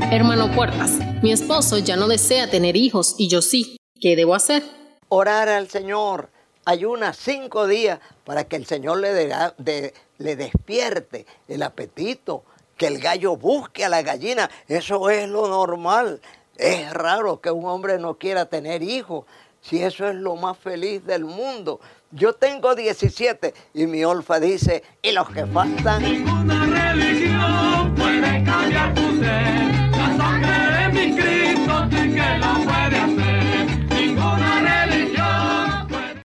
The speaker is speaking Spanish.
Hermano Puertas, mi esposo ya no desea tener hijos y yo sí. ¿Qué debo hacer? Orar al Señor. Ayuna 5 días para que el Señor le despierte el apetito, que el gallo busque a la gallina. Eso es lo normal. Es raro que un hombre no quiera tener hijos, si eso es lo más feliz del mundo. Yo tengo 17 y mi Olfa dice, ¿y los que faltan? Ninguna religión puede cambiar tu ser.